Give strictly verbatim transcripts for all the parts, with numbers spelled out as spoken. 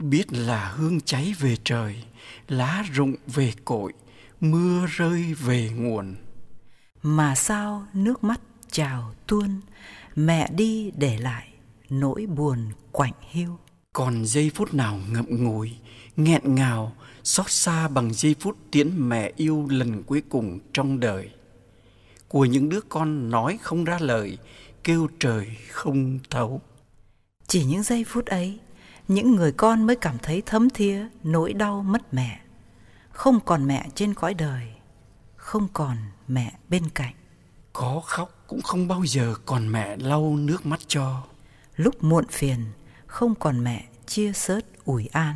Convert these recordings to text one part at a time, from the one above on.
biết là hương cháy về trời, lá rụng về cội, mưa rơi về nguồn. Mà sao nước mắt trào tuôn, mẹ đi để lại nỗi buồn quạnh hiu. Còn giây phút nào ngậm ngùi, nghẹn ngào, xót xa bằng giây phút tiễn mẹ yêu lần cuối cùng trong đời. Của những đứa con nói không ra lời, kêu trời không thấu. Chỉ những giây phút ấy, những người con mới cảm thấy thấm thía nỗi đau mất mẹ. Không còn mẹ trên cõi đời, không còn mẹ bên cạnh. Có khóc cũng không bao giờ còn mẹ lau nước mắt cho. Lúc muộn phiền, không còn mẹ chia sớt ủi an.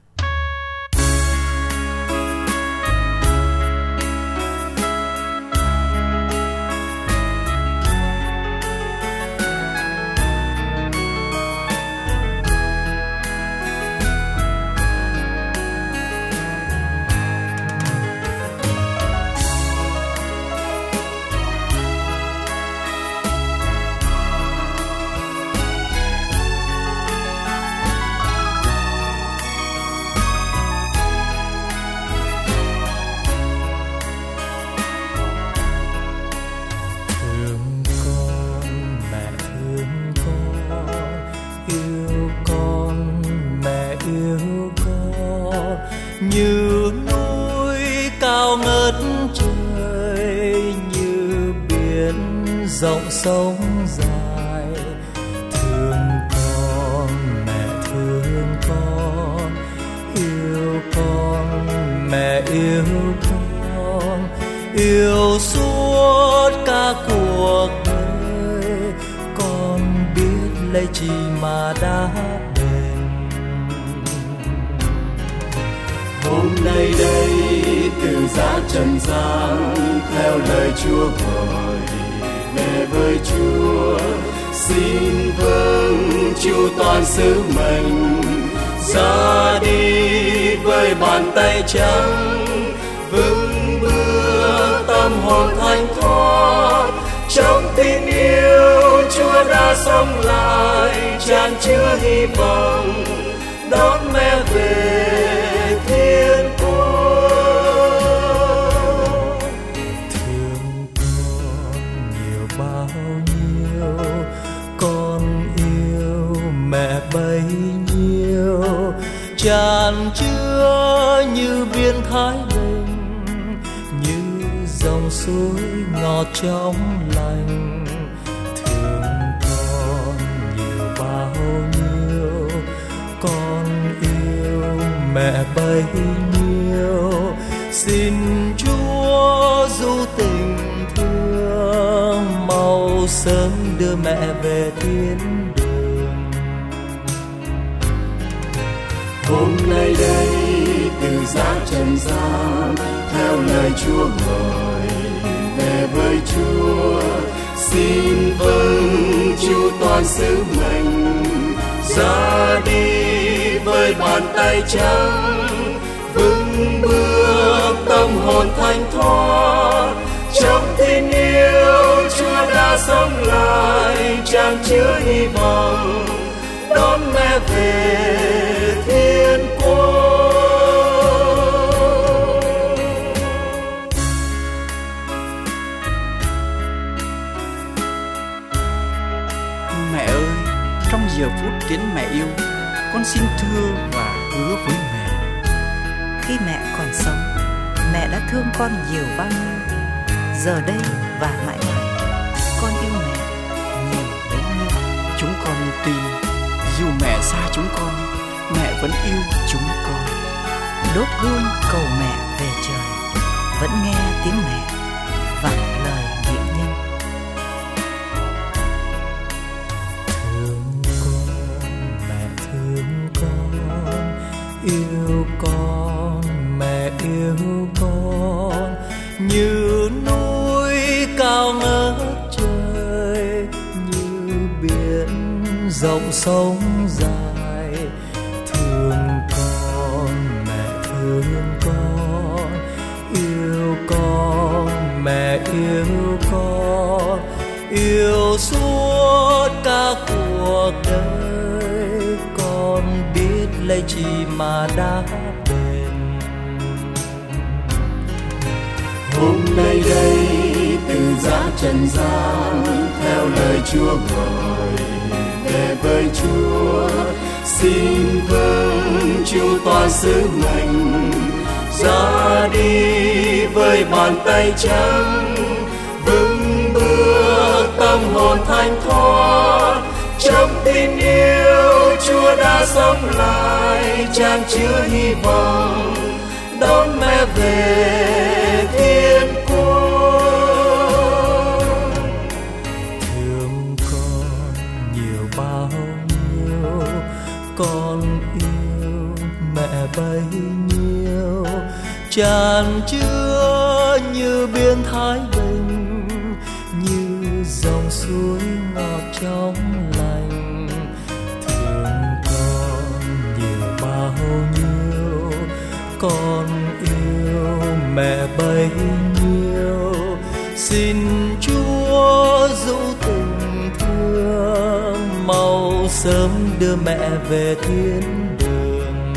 Như núi cao ngất trời, như biển rộng sông dài. Thương con, mẹ thương con, yêu con, mẹ yêu con, yêu suốt cả cuộc đời. Con biết lấy chi mà đã hôm nay đây từ giá trần gian, theo lời Chúa gọi về với Chúa. Xin vâng chu toàn sứ mệnh, ra đi với bàn tay trắng, vững bước tâm hồn thanh thoát. Trong tình yêu Chúa đã sống lại, chan chứa hy vọng đón mẹ về thiên quốc. Thương con nhiều bao nhiêu, con yêu mẹ bấy nhiêu. Tràn chứa như biển Thái Bình, như dòng suối ngọt trong lành. Thương con nhiều bao nhiêu, con yêu mẹ bấy nhiêu. Xin Chúa du tình thương, mau sớm đưa mẹ về thiên đường. Hôm nay đây từ giá trần gian, theo lời Chúa gọi về với Chúa. Xin vâng chu toàn sứ mệnh, ra đi với bàn tay trắng, vững bước tâm hồn thanh thoát. Trong tình yêu Chúa đã sống lại, chan chứa hy vọng đón mẹ về thiên quốc. Mẹ ơi, trong giờ phút tiễn mẹ yêu, con xin thưa và hứa với mẹ. Khi mẹ còn sống, mẹ đã thương con nhiều bao nhiêu. Giờ đây và mãi mãi, con yêu mẹ nhiều bấy nhiêu. Chúng con tin, dù mẹ xa chúng con, mẹ vẫn yêu chúng con. Đốt hương cầu mẹ về trời, vẫn nghe tiếng mẹ vẳng lời nghĩa nhân. Thương con, mẹ thương con, yêu con, mẹ yêu con. Như núi cao ngất trời, như biển rộng sông dài. Thương con, mẹ thương con, yêu con, mẹ yêu con, yêu suốt cả cuộc đời. Con biết lấy chi gì mà đã bền. Hôm nay đây từ giá trần gian, theo lời Chúa gọi về với Chúa, xin vâng chu toàn sứ mệnh, ra đi với bàn tay trắng, vững bước tâm hồn thanh thoát, trong tin yêu Chúa đã sống lại, chan chứa hy vọng đón mẹ về thiên quốc. Thương con nhiều bao nhiêu, con yêu mẹ bấy nhiêu, tràn chứa như biển Thái Bình, như dòng suối ngọt trong lành. Thương con nhiều bao nhiêu, con yêu mẹ bấy nhiêu, xin Chúa dỗ tình thương, mau sớm đưa mẹ về thiên đường.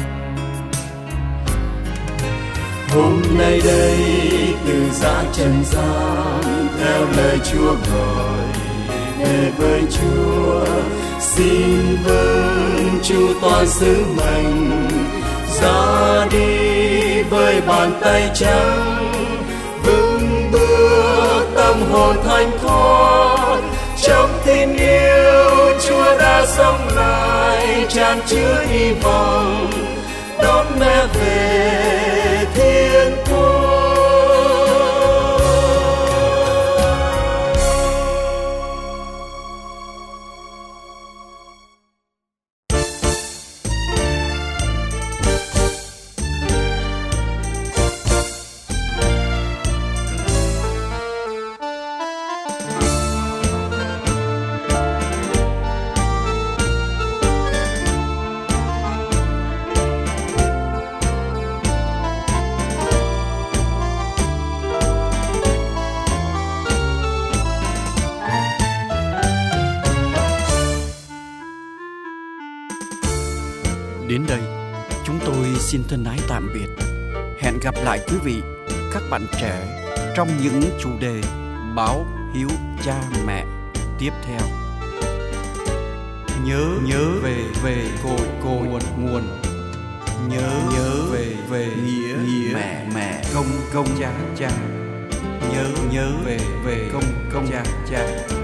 Hôm nay đây từ giá trần gian, theo lời Chúa gọi về với Chúa, xin vâng chu toàn sứ mệnh, ra đi với bàn tay trắng, vững bước tâm hồn thanh thoát, trong tin yêu Chúa đã sống lại, chan chứa hy vọng đón mẹ về thiên quốc. Đến đây, chúng tôi xin thân ái tạm biệt. Hẹn gặp lại quý vị, các bạn trẻ, trong những chủ đề báo hiếu cha mẹ tiếp theo. Nhớ nhớ về về cội nguồn nguồn, nhớ nhớ về về nghĩa nghĩa mẹ mẹ công công cha cha, nhớ nhớ về về công công cha cha.